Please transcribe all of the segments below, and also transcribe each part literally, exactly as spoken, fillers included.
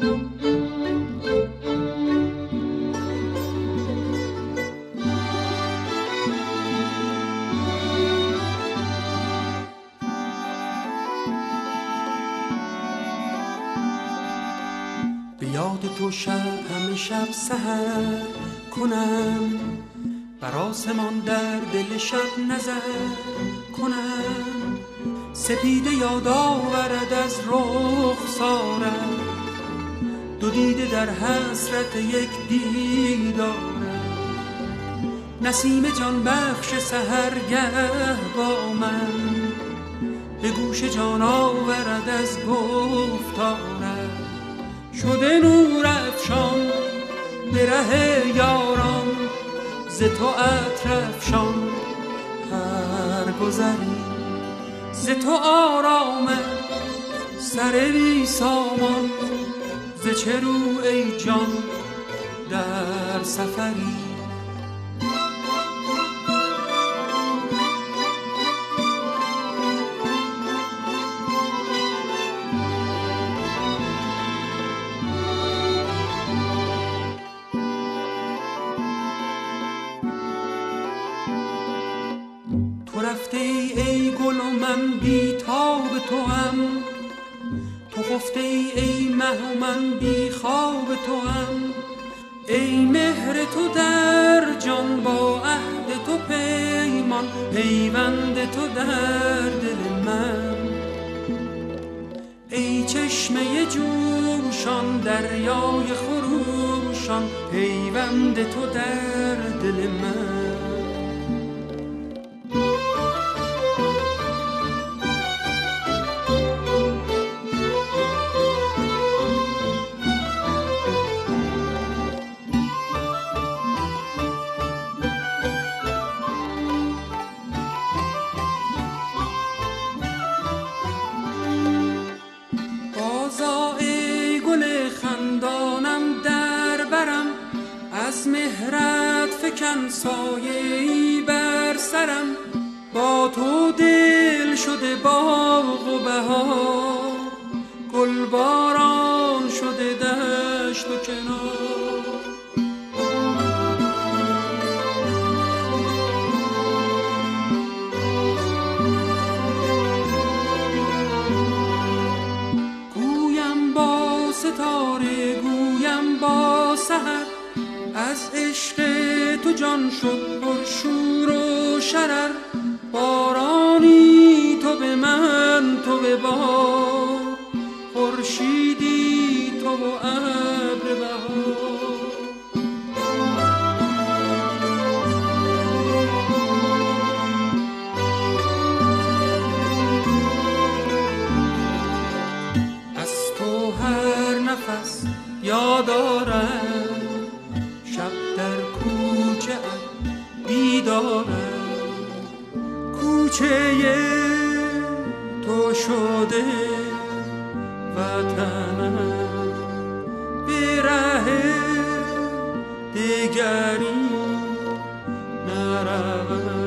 یاد تو شب همه شب سحر کنم، بر آسمان در دل شب نظر کنم. سپیده یاد آورد از رخسارم، دو دیده در حسرت یک دیدارم. نسیم جان بخش سحرگه با من، به گوش جان آورد از گفتارم. شده نور افشان به ره یاران، ز تو عطر افشان هر گذری. ز تو آرام سر بی سامان، ز چه رو ای جان در سفری. تو رفته ای ای گل و من بی تاب تو هم، تو خفته ای ای مه و من بی خواب تو هم. ای مهر تو در جان با عهد تو پیمان، پیوند تو در دل من. ای چشمه جوشان دریای خروشان، پیوند تو در دل من. از مهرت فکن سایه‌ای بر سرم، با تو دل شده باغ و بهار، گل باران شده دشت و کنار. گویم با ستاره گویم با سحر، از عشق تو جان شد پر شور و شرر. بارانی تو به من تو به بار، خورشیدی تو و ابر بهار. از تو هر نفس یاد آرم، بیدارم کوچه تو شده وطنم. به ره دیگری نروم.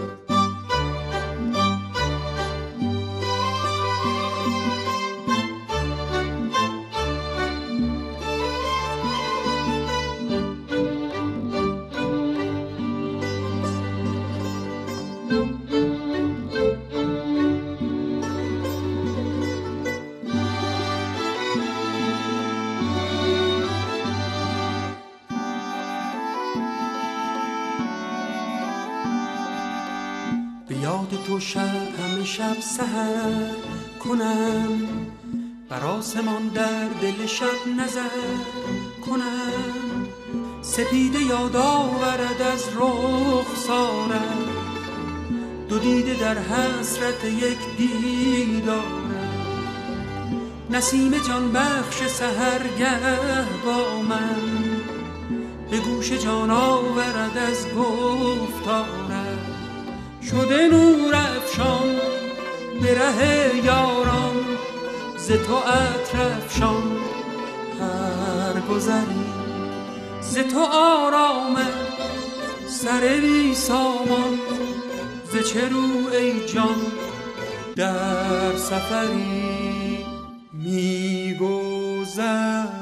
یاد تو شب همه شب سحر کنم، بر آسمان در دل شب نظر کنم. سپیده یاد آورد از رخسارم، دو دیده در حسرت یک دیدارم. نسیم جان بخش سحرگه با من، به گوش جان آورد از گفتارم. شده نور افشان به ره یاران، ز تو عطر افشان هر گذری. ز تو آرام سر بی سامان، ز چه رو ای جان در سفری. می گذری